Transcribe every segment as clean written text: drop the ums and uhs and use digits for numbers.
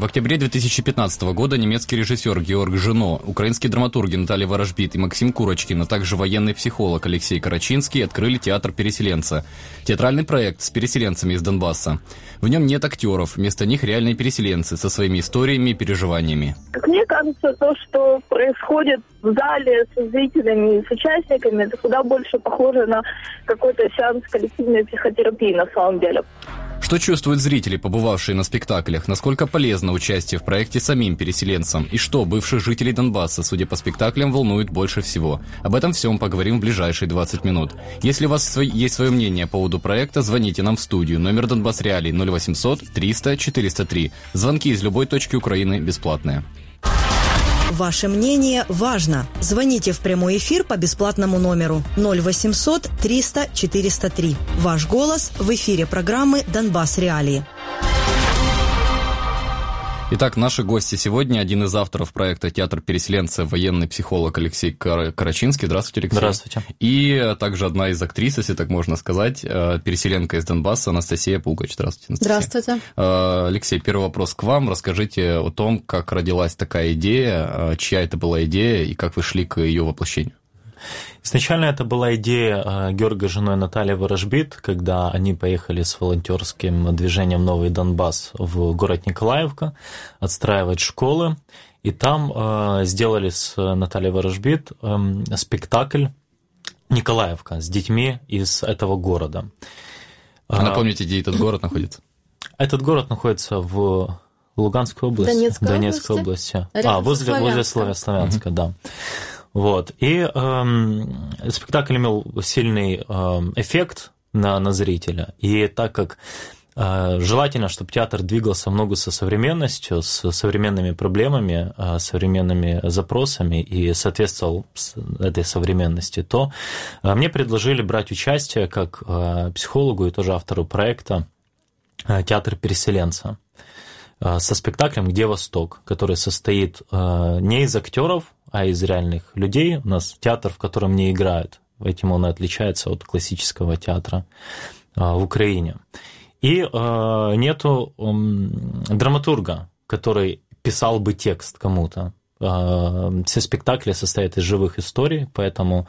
В октябре 2015 года немецкий режиссер Георг Жено, украинские драматурги Наталья Ворожбит и Максим Курочкин, а также военный психолог Алексей Карачинский открыли театр «Переселенца». Театральный проект с переселенцами из Донбасса. В нем нет актеров, вместо них реальные переселенцы со своими историями и переживаниями. Как мне кажется, то, что происходит в зале со зрителями и с участниками, это куда больше похоже на какой-то сеанс коллективной психотерапии на самом деле. Что чувствуют зрители, побывавшие на спектаклях? Насколько полезно участие в проекте самим переселенцам? И что бывших жителей Донбасса, судя по спектаклям, волнует больше всего? Об этом всем поговорим в ближайшие 20 минут. Если у вас есть свое мнение по поводу проекта, звоните нам в студию. Номер Донбасс Реалий 0800 300 403. Звонки из любой точки Украины бесплатные. Ваше мнение важно. Звоните в прямой эфир по бесплатному номеру 0800 300 403. Ваш голос в эфире программы «Донбасс Реалии». Итак, наши гости сегодня. Один из авторов проекта «Театр переселенца», военный психолог Алексей Карачинский. Здравствуйте, Алексей. Здравствуйте. И также одна из актрис, если так можно сказать, переселенка из Донбасса Анастасия Пугач. Здравствуйте, Анастасия. Здравствуйте. Алексей, первый вопрос к вам. Расскажите о том, как родилась такая идея, чья это была идея и как вы шли к ее воплощению. Изначально это была идея Георга Жено и Натальи Ворожбит, когда они поехали с волонтерским движением «Новый Донбасс» в город Николаевка отстраивать школы. И там сделали с Натальей Ворожбит спектакль «Николаевка» с детьми из этого города. Напомните, где этот город находится? Этот город находится в Луганской области. Донецкой области. Возле Славянска, да. Вот. И спектакль имел сильный эффект на зрителя. И так как желательно, чтобы театр двигался в ногу со современностью, с современными проблемами, современными запросами и соответствовал этой современности, то мне предложили брать участие как психологу и тоже автору проекта «Театр переселенца» со спектаклем «Где Восток», который состоит не из актеров, а из реальных людей. У нас театр, в котором не играют. Этим он и отличается от классического театра в Украине. И нету драматурга, который писал бы текст кому-то. Все спектакли состоят из живых историй, поэтому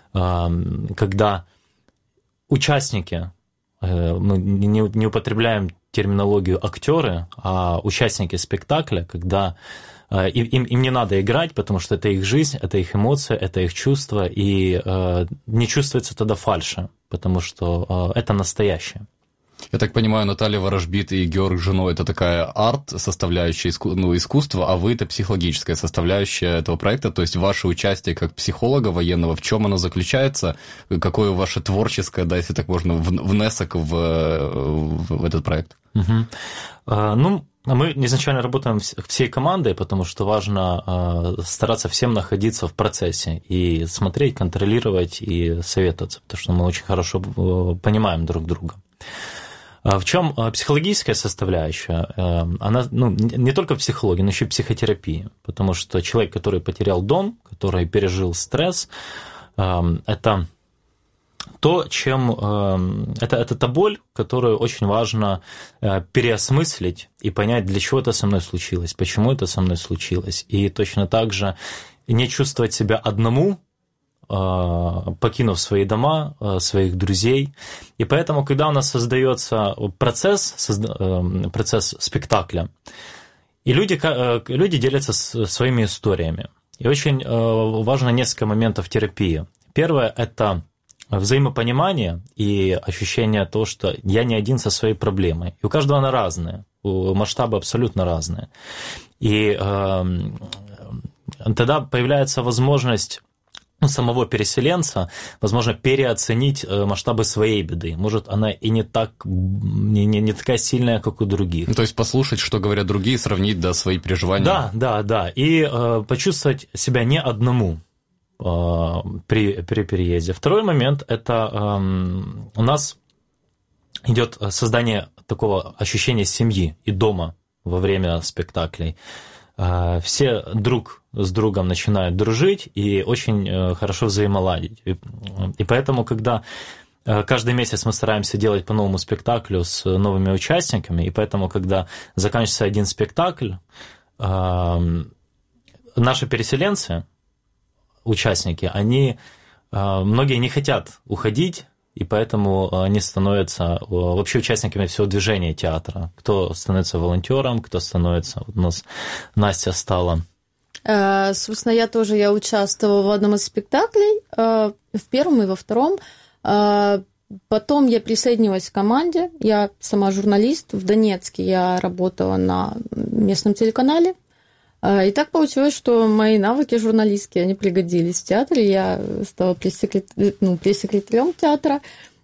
когда участники, мы не употребляем терминологию актеры, а участники спектакля, когда им не надо играть, потому что это их жизнь, это их эмоции, это их чувства, и не чувствуется тогда фальши, потому что это настоящее. Я так понимаю, Наталья Ворожбит и Георг Жено – это такая арт-составляющая искусства, а вы – это психологическая составляющая этого проекта, то есть ваше участие как психолога военного, в чем оно заключается, какое ваше творческое, да, если так можно, внесок в этот проект? Мы изначально работаем всей командой, потому что важно стараться всем находиться в процессе и смотреть, контролировать и советоваться, потому что мы очень хорошо понимаем друг друга. В чем психологическая составляющая? Она не только в психологии, но еще и в психотерапии, потому что человек, который потерял дом, который пережил стресс, это то, это та боль, которую очень важно переосмыслить и понять, для чего это со мной случилось, почему это со мной случилось, и точно так же не чувствовать себя одному, покинув свои дома, своих друзей. И поэтому, когда у нас создается процесс спектакля, и люди делятся своими историями. И очень важно несколько моментов терапии. Первое – это взаимопонимание и ощущение того, что я не один со своей проблемой. И у каждого она разная, масштабы абсолютно разные. И тогда появляется возможность самого переселенца, возможно, переоценить масштабы своей беды. Может, она и не такая сильная, как у других. То есть послушать, что говорят другие, сравнить, да, свои переживания. Да. И почувствовать себя не одному при переезде. Второй момент – это у нас идет создание такого ощущения семьи и дома во время спектаклей. Все друг с другом начинают дружить и очень хорошо взаимоладить. И поэтому, когда каждый месяц мы стараемся делать по новому спектаклю с новыми участниками, и поэтому, когда заканчивается один спектакль, наши переселенцы, участники, они, многие не хотят уходить, и поэтому они становятся вообще участниками всего движения театра. Кто становится волонтером, кто становится... Вот у нас Настя стала... Собственно, я участвовала в одном из спектаклей, в первом и во втором. Потом я присоединилась к команде. Я сама журналист. В Донецке я работала на местном телеканале. И так получилось, что мои навыки журналистские, они пригодились в театре. Я стала пресс-секретарем театра.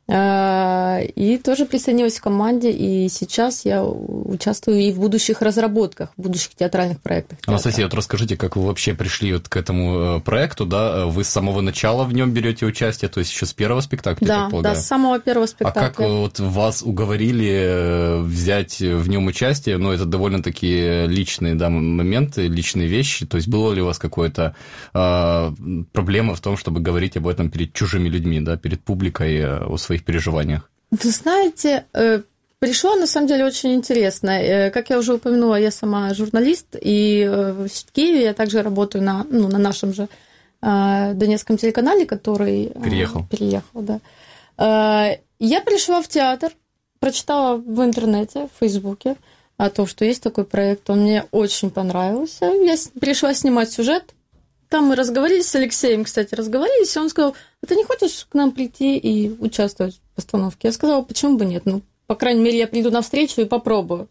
И тоже присоединилась к команде, и сейчас я участвую и в будущих разработках, в будущих театральных проектах. Анастасия, вот расскажите, как вы вообще пришли вот к этому проекту, да? Вы с самого начала в нем берете участие, то есть еще с первого спектакля, да, я так полагаю? Да, с самого первого спектакля. А как вот вас уговорили взять в нем участие? Ну, это довольно-таки личные, да, моменты, личные вещи, то есть было ли у вас какая-то проблема в том, чтобы говорить об этом перед чужими людьми, да, перед публикой о своих переживаниях? Вы знаете, пришло на самом деле очень интересно. Как я уже упомянула, я сама журналист, и в Киеве я также работаю на нашем же донецком телеканале, который переехал, да. Я пришла в театр, прочитала в интернете, в Фейсбуке о том, что есть такой проект, он мне очень понравился. Я пришла снимать сюжет. Там мы разговорились с Алексеем, кстати, и он сказал: а ты не хочешь к нам прийти и участвовать в постановке? Я сказала: почему бы нет? Ну, по крайней мере, я приду на встречу и попробую.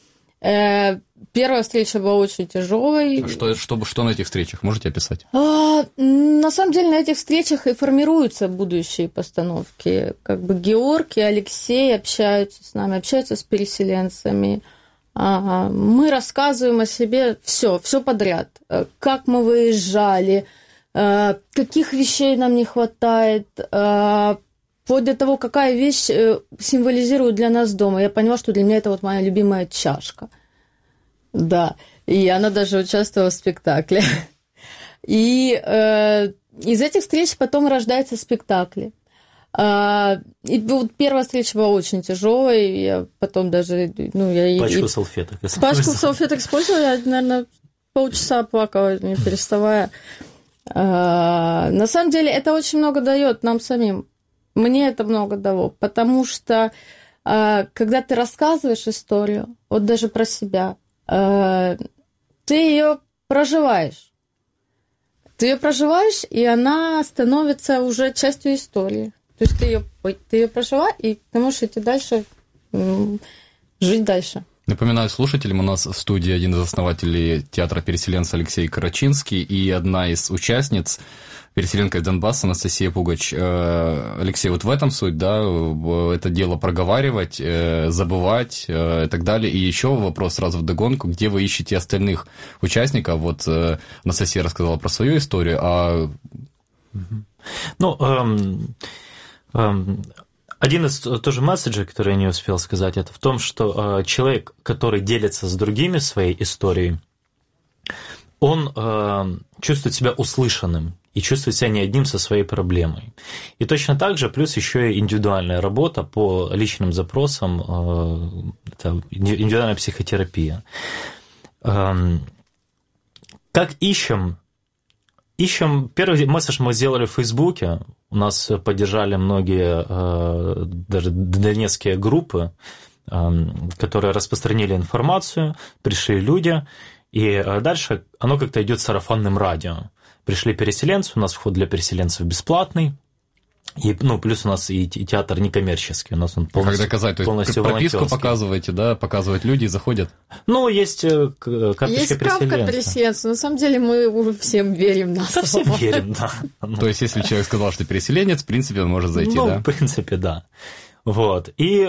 Первая встреча была очень тяжелой. Что на этих встречах? Можете описать? На самом деле, на этих встречах и формируются будущие постановки. Как бы Георг и Алексей общаются с нами, общаются с переселенцами. Мы рассказываем о себе все подряд. Как мы выезжали, каких вещей нам не хватает, вплоть до того, какая вещь символизирует для нас дома. Я поняла, что для меня это вот моя любимая чашка. Да, и она даже участвовала в спектакле. И из этих встреч потом рождаются спектакли. И вот первая встреча была очень тяжелой, я потом даже... Пачку салфеток. Пачку салфеток использовала, я, наверное, полчаса плакала, не переставая. На самом деле это очень много дает нам самим. Мне это много дало, потому что когда ты рассказываешь историю, вот даже про себя, ты ее проживаешь. И она становится уже частью истории. То есть ты ее прожила, и ты можешь идти дальше, жить дальше. Напоминаю слушателям, у нас в студии один из основателей театра переселенца Алексей Карачинский и одна из участниц, переселенка из Донбасса, Анастасия Пугач. Алексей, вот в этом суть, да, это дело проговаривать, забывать и так далее. И еще вопрос сразу вдогонку: где вы ищете остальных участников? Вот Анастасия рассказала про свою историю, один из тоже месседжей, который я не успел сказать, это в том, что человек, который делится с другими своей историей, он чувствует себя услышанным и чувствует себя не одним со своей проблемой. И точно так же, плюс еще и индивидуальная работа по личным запросам, это индивидуальная психотерапия. Как ищем? Первый месседж мы сделали в Фейсбуке. У нас поддержали многие даже донецкие группы, которые распространили информацию, пришли люди, и дальше оно как-то идет сарафанным радио. Пришли переселенцы, у нас вход для переселенцев бесплатный, и, плюс у нас и театр некоммерческий, у нас он полностью, как доказать? То есть прописку показываете, да, показывают люди и заходят? Есть карточка переселенца. Есть справка переселенца. На самом деле мы всем верим на слово. Всем верим, да. То есть если человек сказал, что переселенец, в принципе, он может зайти, да? В принципе, да. Вот. И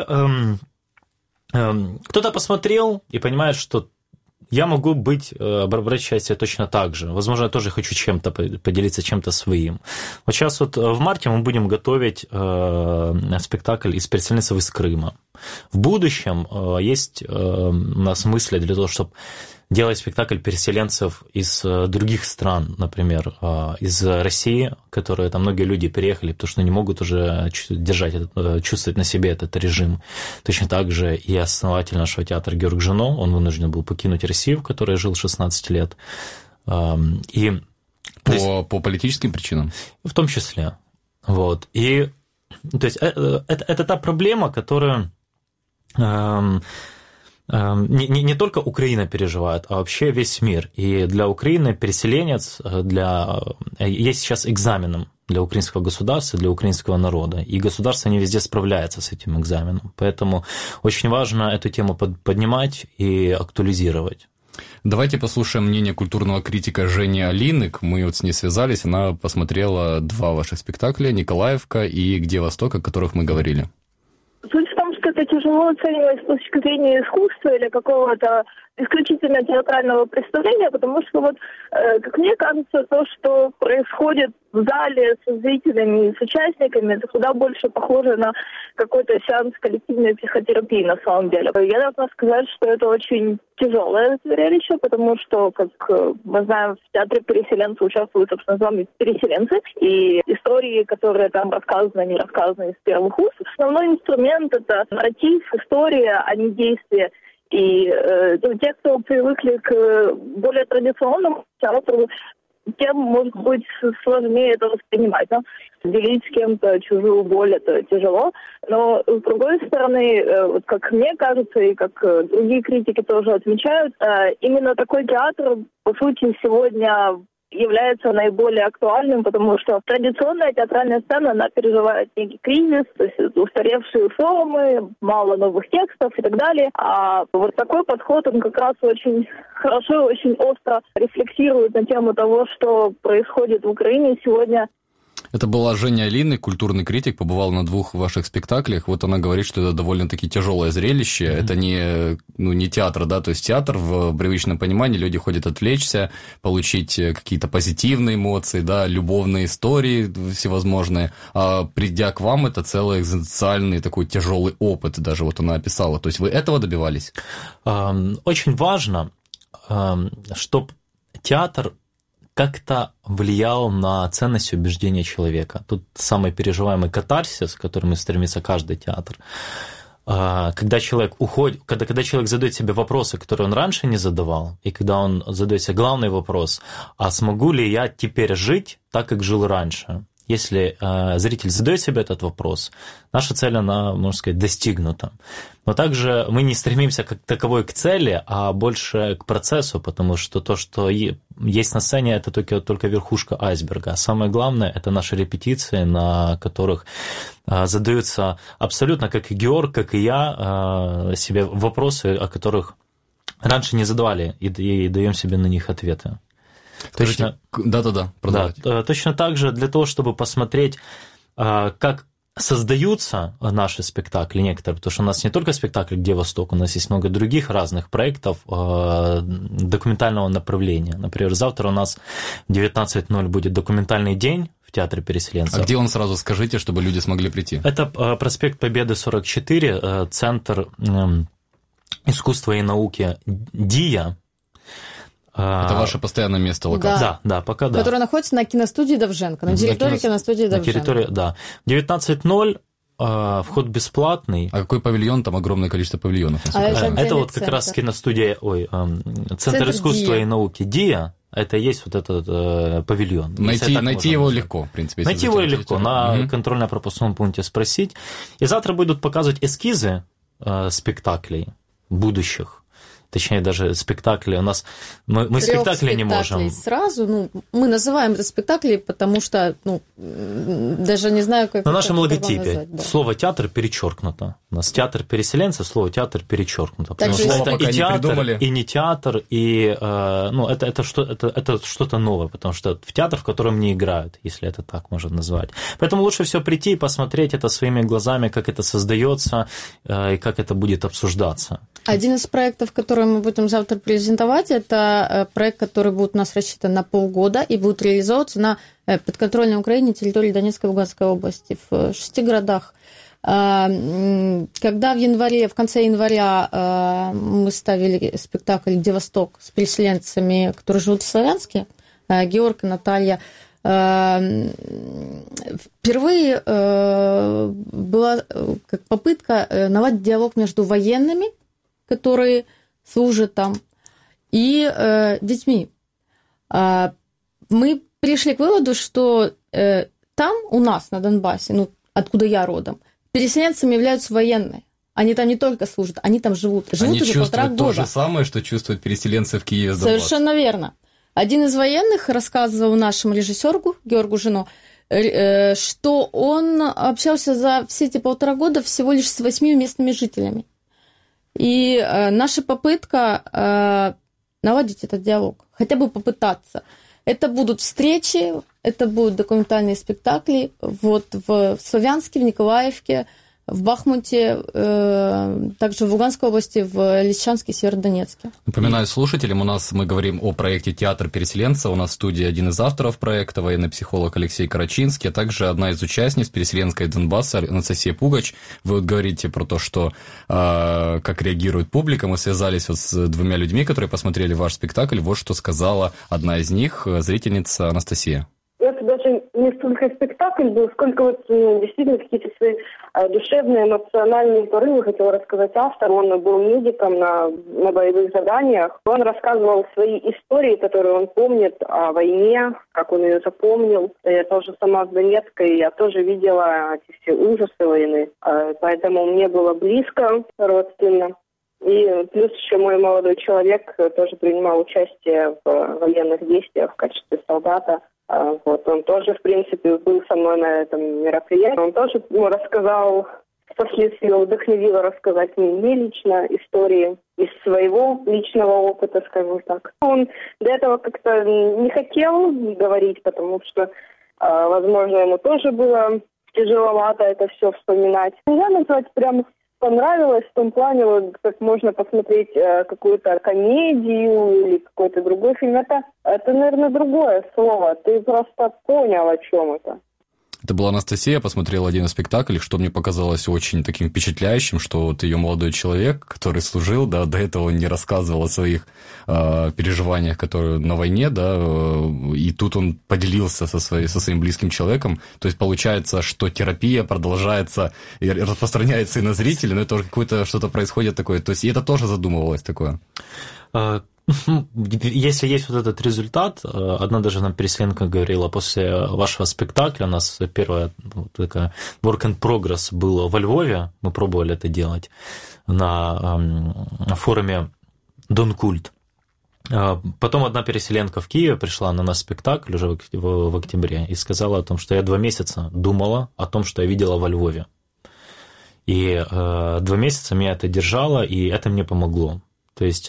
кто-то посмотрел и понимает, что я могу брать участие точно так же. Возможно, я тоже хочу чем-то поделиться, чем-то своим. Вот сейчас вот в марте мы будем готовить спектакль из переселенцев из Крыма. В будущем есть у нас мысли для того, чтобы делать спектакль переселенцев из других стран, например, из России, которые там многие люди переехали, потому что не могут уже чувствовать на себе этот режим. Точно так же и основатель нашего театра Георг Жено, он вынужден был покинуть Россию, в которой жил 16 лет. И, по политическим причинам? В том числе. Вот. И, то есть, это та проблема, которую не только Украина переживает, а вообще весь мир. И для Украины переселенец есть сейчас экзаменом для украинского государства, для украинского народа. И государство не везде справляется с этим экзаменом. Поэтому очень важно эту тему поднимать и актуализировать. Давайте послушаем мнение культурного критика Жени Алинык. Мы вот с ней связались, она посмотрела 2 ваших спектакля «Николаевка» и «Где Восток», о которых мы говорили. Суть в том, что это тяжело оценивать с точки зрения искусства или какого-то исключительно театрального представления, потому что вот, как мне кажется, то, что происходит в зале со зрителями и с участниками, это куда больше похоже на какой-то сеанс коллективной психотерапии на самом деле. Я должна сказать, что это очень тяжелое зрелище, потому что, как мы знаем, в театре переселенцев участвуют, собственно, сами переселенцы, и истории, которые там рассказаны, они рассказаны из первых уст. Основной инструмент — это нарратив, история, а не действие. И те, кто привыкли к более традиционному театру, тем, может быть, сложнее это воспринимать. Да? Делить с кем-то чужую боль — это тяжело. Но, с другой стороны, вот как мне кажется, и как другие критики тоже отмечают, именно такой театр, по сути, сегодня является наиболее актуальным, потому что традиционная театральная сцена, она переживает некий кризис, то есть устаревшие формы, мало новых текстов и так далее. А вот такой подход, он как раз очень хорошо, очень остро рефлексирует на тему того, что происходит в Украине сегодня. Это была Женя Алинык, культурный критик, побывал на 2 ваших спектаклях. Вот она говорит, что это довольно-таки тяжелое зрелище. Это не театр, да, то есть театр в привычном понимании, люди ходят отвлечься, получить какие-то позитивные эмоции, да, любовные истории всевозможные. А придя к вам, это целый экзистенциальный такой тяжелый опыт, даже вот она описала. То есть вы этого добивались? Очень важно, чтобы театр как-то влиял на ценность и убеждения человека. Тут самый переживаемый катарсис, к которому стремится каждый театр. Когда человек уходит, когда человек задает себе вопросы, которые он раньше не задавал, и когда он задает себе главный вопрос, а смогу ли я теперь жить так, как жил раньше? Если зритель задает себе этот вопрос, наша цель, она, можно сказать, достигнута. Но также мы не стремимся как таковой к цели, а больше к процессу, потому что то, что есть на сцене, это только верхушка айсберга. А самое главное, это наши репетиции, на которых задаются абсолютно, как и Георг, как и я, себе вопросы, о которых раньше не задавали, и даем себе на них ответы. Точно, продолжайте. Да, точно так же для того, чтобы посмотреть, как создаются наши спектакли некоторые, потому что у нас не только спектакль «Где Восток», у нас есть много других разных проектов документального направления. Например, завтра у нас в 19:00 будет документальный день в Театре переселенцев. А где он, сразу скажите, чтобы люди смогли прийти? Это проспект Победы, 44, Центр искусства и науки ДИА. Это ваше постоянное место, локация? Да, пока да. Которое находится на киностудии Довженко, на территории киностудии Довженко. На территории, да. 19:00, вход бесплатный. А какой павильон? Там огромное количество павильонов. Это вот как раз киностудия, Центр искусства и науки ДИА. Это и есть вот этот павильон. Найти его легко, в принципе. Найти его легко, на контрольно-пропускном пункте спросить. И завтра будут показывать эскизы спектаклей будущих. Точнее, даже спектакли у нас... Мы спектакли не можем. Сразу, мы называем это спектакли, потому что, даже не знаю, как... На нашем логотипе слово «театр» перечеркнуто. У нас театр переселенцев, слово «театр» перечеркнуто. Потому что это и театр, и не театр, и это что-то новое, потому что в театр, в котором не играют, если это так можно назвать. Поэтому лучше все прийти и посмотреть это своими глазами, как это создается и как это будет обсуждаться. Один из проектов, который мы будем завтра презентовать, это проект, который будет у нас рассчитан на полгода и будет реализовываться на подконтрольной Украине территории Донецкой и Луганской области в 6 городах. Когда в конце января мы ставили спектакль «Где Восток» с переселенцами, которые живут в Славянске, Георг и Наталья, впервые была как попытка наладить диалог между военными, которые служат там, и детьми. Мы пришли к выводу, что там у нас, на Донбассе, ну, откуда я родом, переселенцами являются военные. Они там не только служат, они там живут. Они уже чувствуют то же самое, что чувствуют переселенцы в Киеве. Совершенно верно. Один из военных рассказывал нашему режиссеру Георгу Жино, что он общался за все эти 1,5 года всего лишь с 8 местными жителями. И наша попытка наладить этот диалог, хотя бы попытаться. Это будут встречи, это будут документальные спектакли вот в Славянске, в Николаевке, в Бахмуте, также в Луганской области, в Лисичанске и Северодонецке. Напоминаю слушателям, мы говорим о проекте «Театр переселенца». У нас в студии один из авторов проекта, военный психолог Алексей Карачинский, а также одна из участниц переселенской Донбасса Анастасия Пугач. Вы вот говорите про то, что как реагирует публика. Мы связались вот с 2 людьми, которые посмотрели ваш спектакль. Вот что сказала одна из них, зрительница Анастасия. Это даже не столько спектакль был, сколько вот действительно какие-то свои душевные, эмоциональные порывы хотел рассказать автор. Он был медиком на боевых заданиях. Он рассказывал свои истории, которые он помнит о войне, как он ее запомнил. Я тоже сама с Донецка, и я тоже видела эти все ужасы войны. Поэтому мне было близко, родственно. И плюс еще мой молодой человек тоже принимал участие в военных действиях в качестве солдата. Вот, он тоже, в принципе, был со мной на этом мероприятии. Он тоже рассказал, впоследствии его вдохновило рассказать мне лично истории из своего личного опыта, скажем так. Он до этого как-то не хотел говорить, потому что, возможно, ему тоже было тяжеловато это все вспоминать. Нельзя назвать прям понравилось в том плане, вот, как можно посмотреть какую-то комедию или какой-то другой фильм. Это, наверное, другое слово. Ты просто понял, о чем это. Это была Анастасия, посмотрела один из спектаклей, что мне показалось очень таким впечатляющим, что вот ее молодой человек, который служил, да, до этого не рассказывал о своих переживаниях, которые на войне, да, и тут он поделился со своим близким человеком. То есть получается, что терапия продолжается и распространяется и на зрителей, но это уже какое-то что-то происходит такое. То есть и это тоже задумывалось такое. Если есть вот этот результат, одна даже нам переселенка говорила, после вашего спектакля у нас первая вот такая work in progress было во Львове, мы пробовали это делать на форуме Донкульт. Потом одна переселенка в Киеве пришла на наш спектакль уже в октябре и сказала о том, что я 2 месяца думала о том, что я видела во Львове. И 2 месяца меня это держало, и это мне помогло. То есть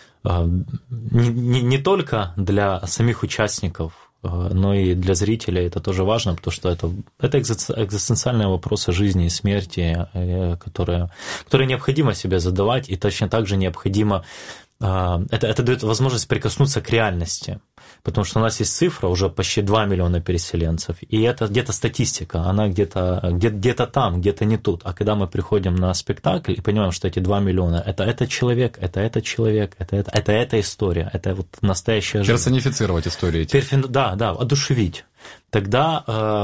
не только для самих участников, но и для зрителей это тоже важно, потому что это экзистенциальные вопросы жизни и смерти, которые необходимо себе задавать, и точно так же необходимо. Это дает возможность прикоснуться к реальности, потому что у нас есть цифра, уже почти 2 миллиона переселенцев, и это где-то статистика, она где-то там, где-то не тут. А когда мы приходим на спектакль и понимаем, что эти 2 миллиона – это этот человек, это этот человек, это эта история, это вот настоящая жизнь. Персонифицировать историю. Да, одушевить. Тогда,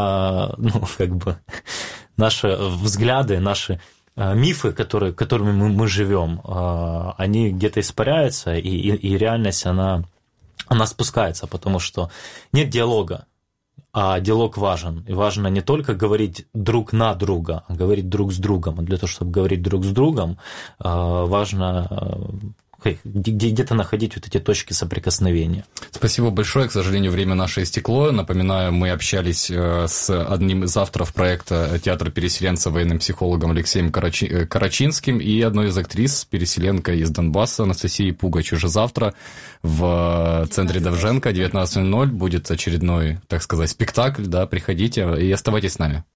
наши взгляды, наши мифы, которыми мы живем, они где-то испаряются, и реальность, она спускается, потому что нет диалога, а диалог важен. И важно не только говорить друг на друга, а говорить друг с другом. А для того, чтобы говорить друг с другом, важно где-то находить вот эти точки соприкосновения. Спасибо большое. К сожалению, время наше истекло. Напоминаю, мы общались с одним из авторов проекта «Театр переселенца» военным психологом Алексеем Карачинским и одной из актрис, переселенкой из Донбасса, Анастасией Пугач. Уже завтра в центре Довженко 19:00 будет очередной, так сказать, спектакль. Да, приходите и оставайтесь с нами.